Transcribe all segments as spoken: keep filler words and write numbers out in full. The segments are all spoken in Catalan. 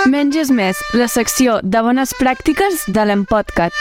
Menys és més, la secció de bones pràctiques de l'Empodcat.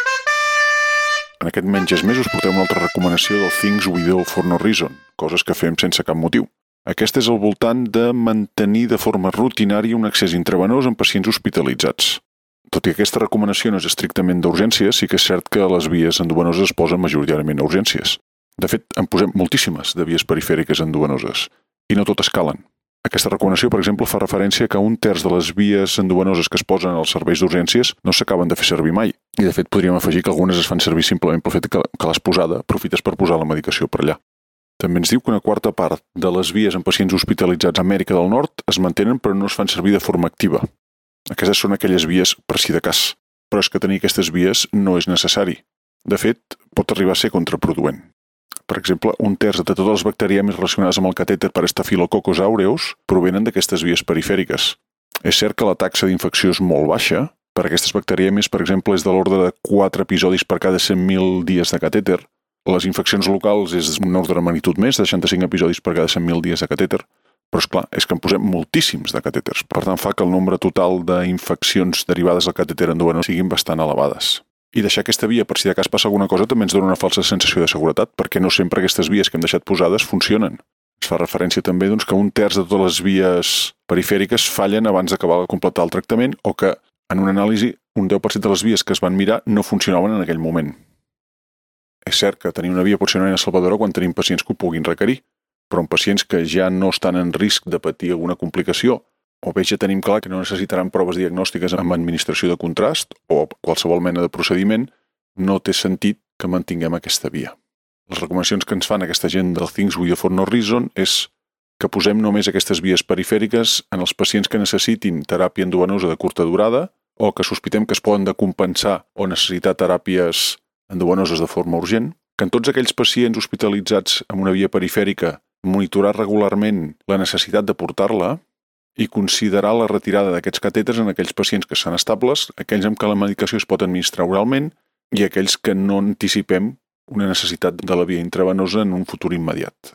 En aquest Menys és més us portem una altra recomanació del Things We Do for No Reason, coses que fem sense cap motiu. Aquesta és al voltant de mantenir de forma rutinària un accés intravenós en pacients hospitalitzats. Tot i que aquesta recomanació no és estrictament d'urgències, sí que és cert que les vies endovenoses es posen majoritàriament a urgències. De fet, en posem moltíssimes de vies perifèriques endovenoses, i no totes calen. Aquesta recomanació, per exemple, fa referència que un terç de les vies endovenoses que es posen als serveis d'urgències no s'acaben de fer servir mai. I, de fet, podríem afegir que algunes es fan servir simplement pel fet que, que l'has posada, aprofites per posar la medicació per allà. També ens diu que una quarta part de les vies en pacients hospitalitzats a Amèrica del Nord es mantenen però no es fan servir de forma activa. Aquestes són aquelles vies per si de cas, però és que tenir aquestes vies no és necessari. De fet, pot arribar a ser contraproduent. Per exemple, un terç de totes les bacterièmies relacionades amb el catèter per Staphylococcus aureus provenen d'aquestes vies perifèriques. És cert que la taxa d'infecció és molt baixa. Per aquestes bacterièmies, per exemple, és de l'ordre de quatre episodis per cada cent mil dies de catèter. Les infeccions locals és un ordre de magnitud més, de seixanta-cinc episodis per cada cent mil dies de catèter. Però, esclar, és que en posem moltíssims de catèters. Per tant, fa que el nombre total d'infeccions derivades del catèter endovenós siguin bastant elevades. I deixar aquesta via per si de cas passa alguna cosa també ens dona una falsa sensació de seguretat, perquè no sempre aquestes vies que hem deixat posades funcionen. Es fa referència també doncs, que un terç de totes les vies perifèriques fallen abans d'acabar de completar el tractament o que, en una anàlisi, un deu per cent de les vies que es van mirar no funcionaven en aquell moment. És cert que tenir una via pot ser una eina salvadora quan tenim pacients que ho puguin requerir, però en pacients que ja no estan en risc de patir alguna complicació o bé ja tenim clar que no necessitaran proves diagnòstiques amb administració de contrast o qualsevol mena de procediment, no té sentit que mantinguem aquesta via. Les recomanacions que ens fan aquesta gent del Things We Do for No Reason és que posem només aquestes vies perifèriques en els pacients que necessitin teràpia endovenosa de curta durada o que sospitem que es poden decompensar o necessitar teràpies endovenoses de forma urgent, que en tots aquells pacients hospitalitzats amb una via perifèrica monitorar regularment la necessitat de portar-la i considerar la retirada d'aquests catèters en aquells pacients que són estables, aquells amb què la medicació es pot administrar oralment i aquells que no anticipem una necessitat de la via intravenosa en un futur immediat.